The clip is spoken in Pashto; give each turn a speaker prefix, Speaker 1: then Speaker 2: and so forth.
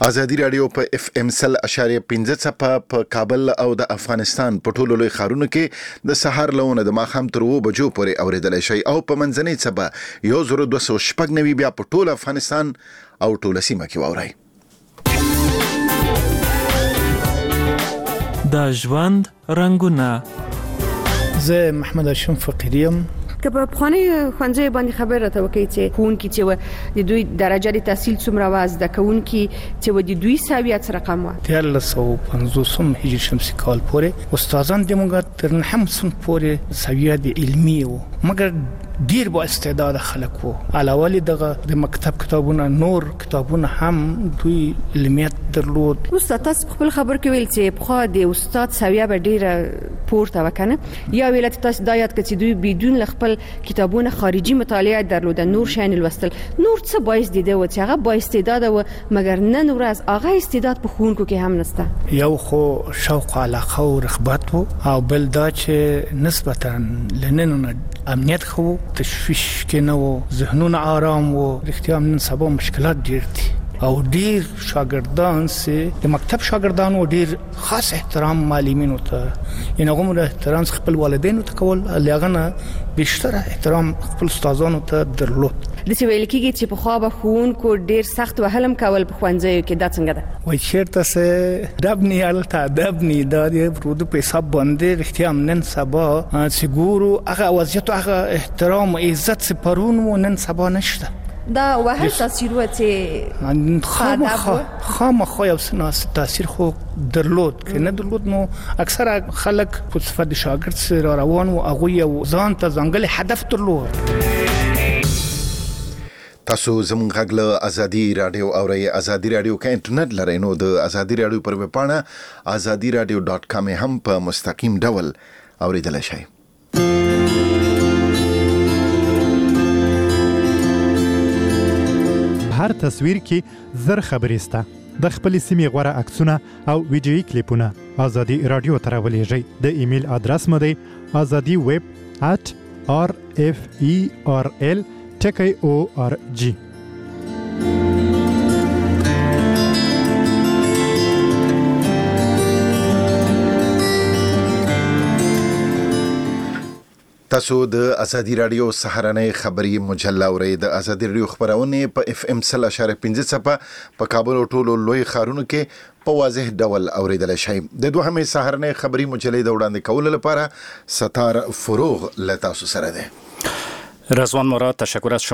Speaker 1: ازادي رادیو په اف ام سل اشاریه 15 صفه په کابل او د افغانستان په ټولو لوی ښارونو کې د سحر لونه د ماخام تر 2 بجو پورې اوریدل شي او په منځنۍ صفه 1290 بیا په ټول افغانستان او ټول سیمه کې واوري.
Speaker 2: د ژوند رنگونه.
Speaker 3: زه محمد هاشم فقیریم.
Speaker 4: که په خانه خوانځي باندې خبره ته وکړي چې خون کې چې د دوی درجه د تحصیل څومره واز د کون کې چې د دوی ساویت رقم و
Speaker 3: 1350 هجری شمسی کال پورې استادان د موږ تر هم سن پورې ساویت علمي وو مګر ډیر با استعداد خلک وو علاوه د مکتب کتابونه نور کتابونه هم دوی علمیت درلود.
Speaker 4: استاد تاسو خپل خبر کې ویل چې په خا د استاد ساویه به ډیره پورته وکنه یا ویل تاسو د یاد کړئ دوی بدون خپل کتابونه خارجي مطالعه درلود نور شین الوستل نور څه باعث دیده و چې هغه با استعداد و مګر نن ورځ هغه استعداد په خونکو کې هم نشته.
Speaker 3: یو خو شوق علاقه او رغبت او بل دا چې نسبتا لنن امنیت خو تشویش کې نو ذهنونه آرام وو رښتیا نن سبا مشکلات ډیر دي او ډیر شاګردان سه د مکتب شاګردانو ډیر خاص احترام معلمینو ته ینه کوم احترام خپل والدینو ته کول لغنه بیشتر احترام خپل استادانو ته درلود.
Speaker 4: د څه ویل کېږي چې په خوا به خون کو ډیر سخت وهلم کول په خوانځي کې دا څنګه ده
Speaker 3: وای چیرته سه دبنی الته دبنی دا د ورود په حساب باندې رښتیا نن سبا سګورو هغه وضعیت هغه احترام او عزت سپرون نن سبا نشته.
Speaker 4: دا وهل تاثیر و چې
Speaker 3: خامخا یو تاثیر خو درلود که نه درلود نو اکثر خلک په صفت شاګرد سره روان او هغه یو ځان ته ځانګړی هدف درلود.
Speaker 1: تاسو زموږ غږ له ازادي رادیو اورئ. ازادي رادیو کې انټرنیټ لرئ نو د ازادي رادیو پر ویب پاڼه azadiradio.com هم په مستقیم ډول اوریدل شئ.
Speaker 5: هر تصویر کې زر خبرې سته د خپل سیمې غوړه عکسونه او ویډیويي کلیپونه ازادي رادیو ته راولېږئ. د ایمیل ادرس مو دی azadiweb@referl.org. تاسو د ازادي رادیو سهارنۍ خبري مجله اورئ. د ازادي رادیو خبرونه په اف ام 100.15 صفه په کابل او ټولو لوی ښارونو کې په واضح ډول اوریدل شي. د دوهمې سهارنۍ خبري مجلې د وړاندې کولو لپاره ستار فروغ له تاسو سره ده.
Speaker 6: رضوان مراد تشکر از